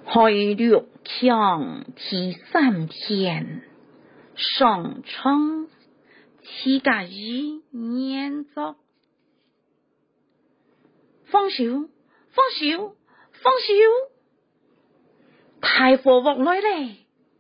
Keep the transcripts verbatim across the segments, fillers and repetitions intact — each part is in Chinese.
海陆强第三篇，上苍七甲一年作。放手，放手，放手！大火鑊來咧，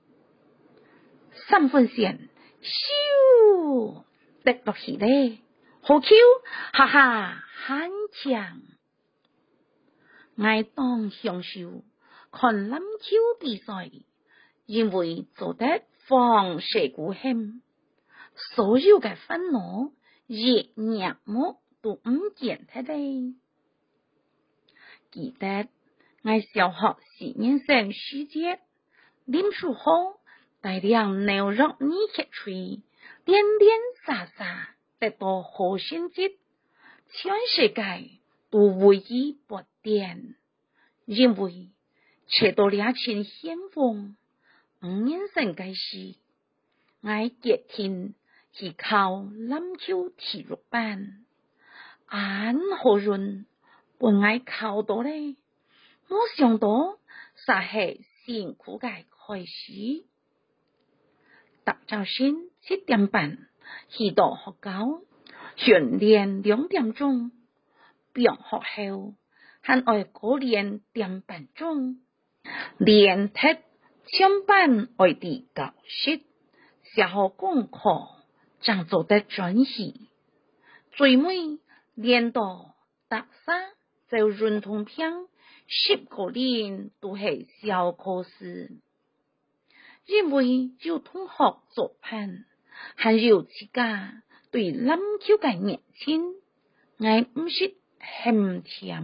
三分線，咻，滴落去咧，好 Q， 哈哈，很強。我當享受看籃球比賽，因為做得放射股險，所有嘅煩惱、熱熱幕都唔見得咧。記得我小學四年生暑假，林書豪帶領牛肉泥鐵錘，連連沙沙得到好成績，全世界都為之不點，因為切到兩千險峰，五年生嘅時，我決定去考籃球體育班，安好運。本我考到咧，冇想到實係辛苦嘅開始。搭早先七點半去到學校訓練兩點鐘，上學後還愛過練點半鐘，練踢上班愛啲教室，寫好功課，正做得準時，最尾練到搭沙。就運動片十個年都係小考試，因為有同學作伴，還有自家對籃球嘅熱情，我唔識很甜。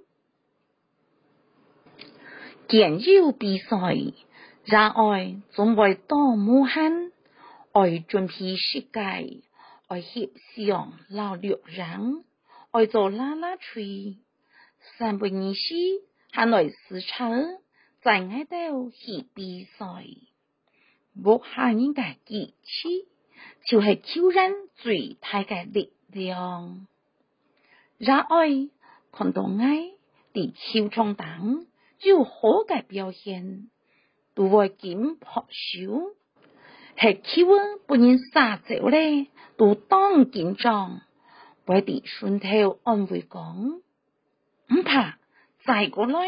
見有比賽，然愛總會多無限，愛準備世界，愛翕相老六人，愛做啦啦吹。三不二時，還來試車，在外頭去比賽。無下人嘅機器，就係挑戰最大嘅力量。然愛看到我喺球場當有好嘅表現，都會緊撲手，係球不能殺走咧，都當緊張，為啲順頭安慰講。唔怕，再過來。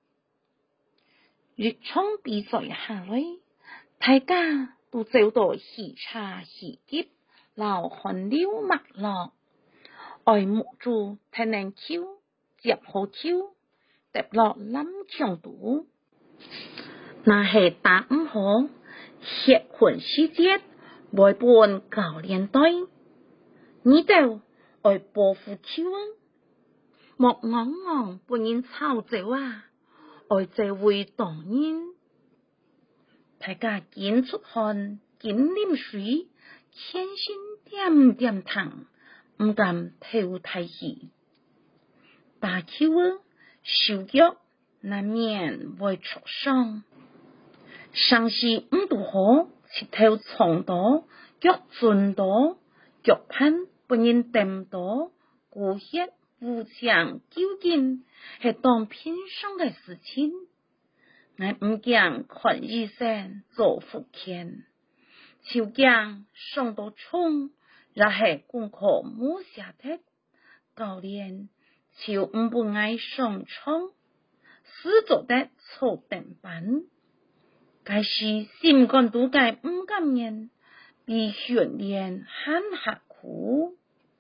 日場比賽下來，大家都走到喜茶喜結，撈汗流脈絡，愛慕住睇能球，接好球，跌落籃牆度。那係打唔好，結婚時節，來半教練隊，你就愛保護球。莫昂昂不然吵走啊，愛這會當然。大家緊出汗，緊啉水，全身點點疼，唔敢透太氣。打球啊，手腳難免會挫傷。上時唔都好，切頭衝到，腳轉到，腳攀不然掂到，骨血。互相究竟係當平常嘅事情，我唔驚看醫生做復健，就驚上到衝，也係功課冇寫得，教練就唔不愛上場，死做得錯定班，該是心肝都該唔甘願，比訓練很刻苦。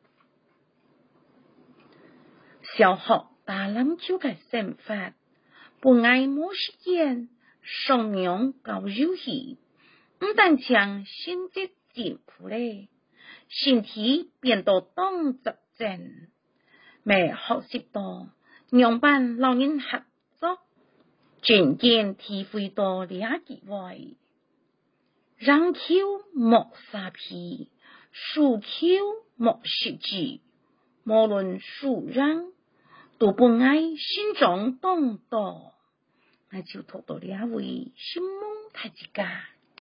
小學打籃球嘅生活，不愛冇時間，上面搞遊戲，唔但將成績進步咧，身體變到當執正，未學習到兩班老人合作，漸漸體會到兩機會，讓球莫撒皮，輸球莫失志，無論輸讓。都不愛心中動盪，我就讀到兩位心夢太之家。